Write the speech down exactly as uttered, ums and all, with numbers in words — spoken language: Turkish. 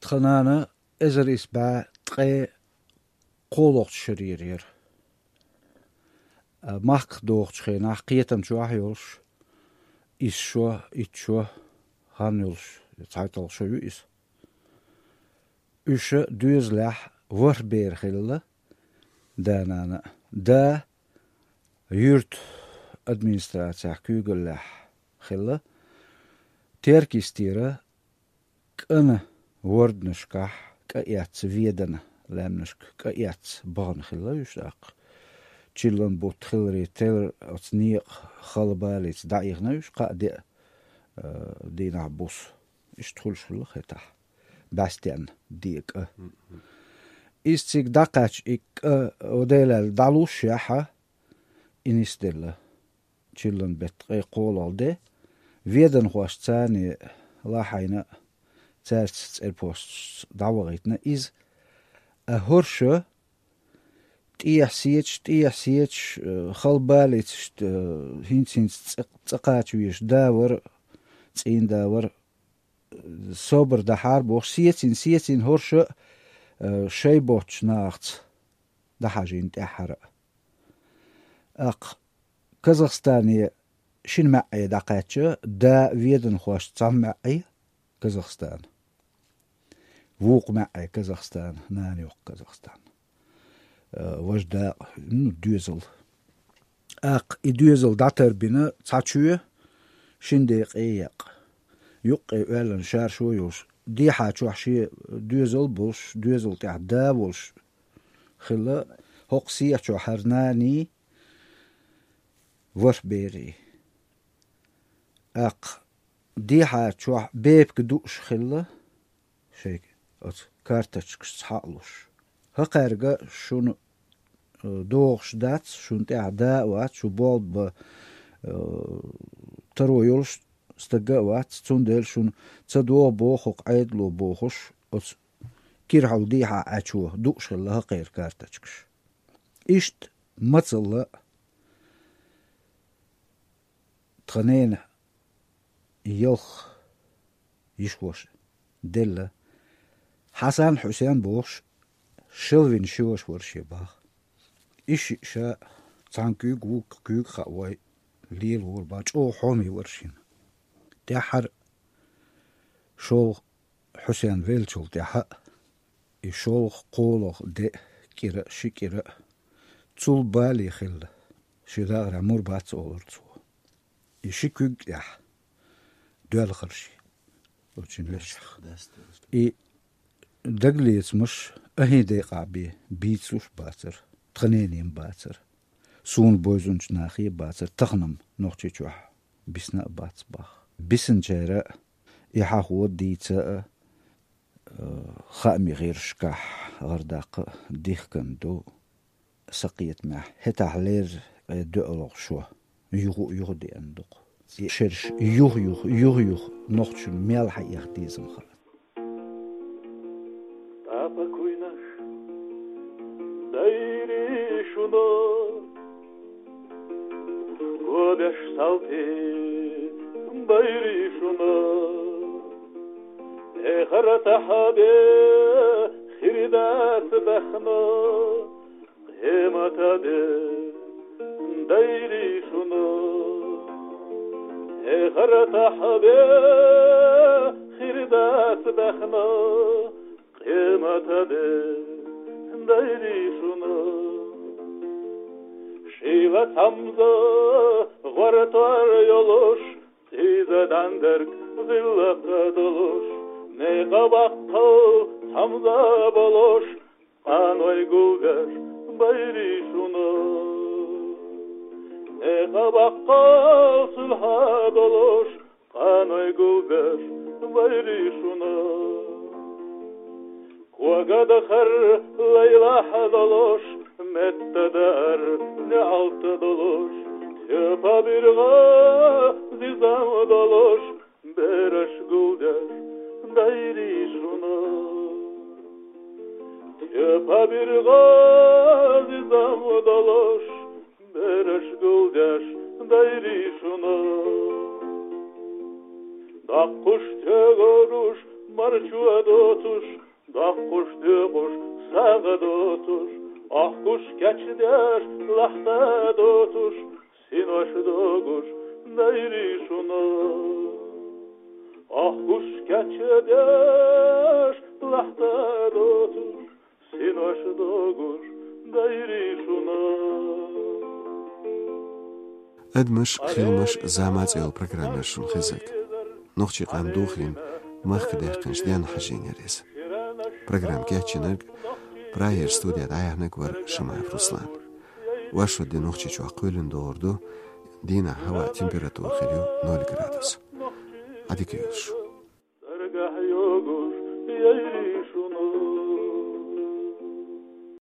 تخنانا ازر اسبع تقي قولوغ شريرير ماك دوغ تخينا قيتم شواح يولش إسشو إتشو هان يولش تعيطل شو يؤس إش دوز لح وربير خلال دانانا دا يورت أدمينستراتيا كيوغل لح خلال تيركيستيرا كأنا وردنشكح كأيات سفيدنا لامنشك كأيات بان خلال يشتاق تشيلن بوت خلري تير أتنيق خلباليت دعيق نوش قادئ دينا بوس اشتخلش خلال خيتح باستيان ديك إستيك داقاش إك وديلال دالوش ياحا إنستيلا تشيلن بيت غي قولال دي فيدن خواش تاني لاحينا تارتس البوست دعوغيتنا إز أهورشو تيح سيتش تيح سيتش خلباليت هينسين تقاتويش داور تين داور صبر دحار بوش سيتين سيتين هورشو شي بوتش ناخت دحاجين تحرق أق كازاخستاني شين معي دقاتشو دا فيدن خوش تام معي كازاخستان ووق معي كازاخستان ناني وق كازاخستان وجدا دوزل أق إدوزل داتر بنا تاتشوه شين دقيق يقي ولا شار شويوش دي حاتشو حشي دوزل بوش دوزل تاع دا بوش خلا هوقسي شو حرناني وربيري أق دي حاتشو بيب كدوش خلا شيك أت كارتش كسحالوش هقارجا شون دوغش دات شون تاع دا وات شو بول ب ترويولش استقوات تندل شون تدو بوخق عيدلو بوخش أت كيرحو ديحا عاشوه دوش خلا هقير كارتشكش إشت متصل تخنين يلخ يشوش دلة حسن حسين بوش شلوين شوش ورشي باخ إيش شاء تانكي قوك كيوك خواي ليل ورباج أو حومي ورشين تحر شو حسين فيلتشل تحق يشول قولوخ دي كيرا شي كيرا تول بالي خل شداغ رامور بات أولرتو يشي كيوك يح دوال خرشي وچين لشخ إي دقليت مش أهي ديقع بي بيتسوش باتر تغنينين باتر سون بوزونش ناخي باتر تغنم نوخشي چوح بسنا بات باخ بسن جيرا إيحا هو ديتا خامي غير شكاح غرداق ديخكن دو سقيت معه هتاح لير دو شو يغو يغو دي اندق شرش يغ يغ يغ يغ نوخشو ميالحا يغديزم خلط Odeš salti bayri şuna Eğer tahabe khiridat bakhna Hematade dayri şuna Eğer tahabe khiridat bakhna Hematade dayri şuna Şivat hamza Vartar yoluş Tizeden derk zillaka doluş Ne kabakta hamza boluş Anoy gugar bayri şuna Ne kabakta sülha doluş Anoy gugar bayri şuna Kuaga dakhar layla doluş Mettedar ne altı doluş Yapa bir gazizam doluş Beraş gulder dayri şuna Yapa bir gazizam doluş Beraş gulder dayri şuna Dakkuş tegoruş marçua dotuş kuştu kuş sağda otur. Ah kuş geçler lahta otur. Sinoşda kuş dayri şuna. Ah kuş geçler lahta otur. Sinoşda kuş dayri şuna. أدمش خيلمش زعمات يل برنامج خزك نخشي قام دوخين مخ دهقنش ديان حجين يريس برنامج كاتشنك براير ستوديا دايحنك ور شماع فرسلان واشو دي نخشي شو قولن دوردو دينا هوا تمبيراتور خليو نول غرادوس عديك يوش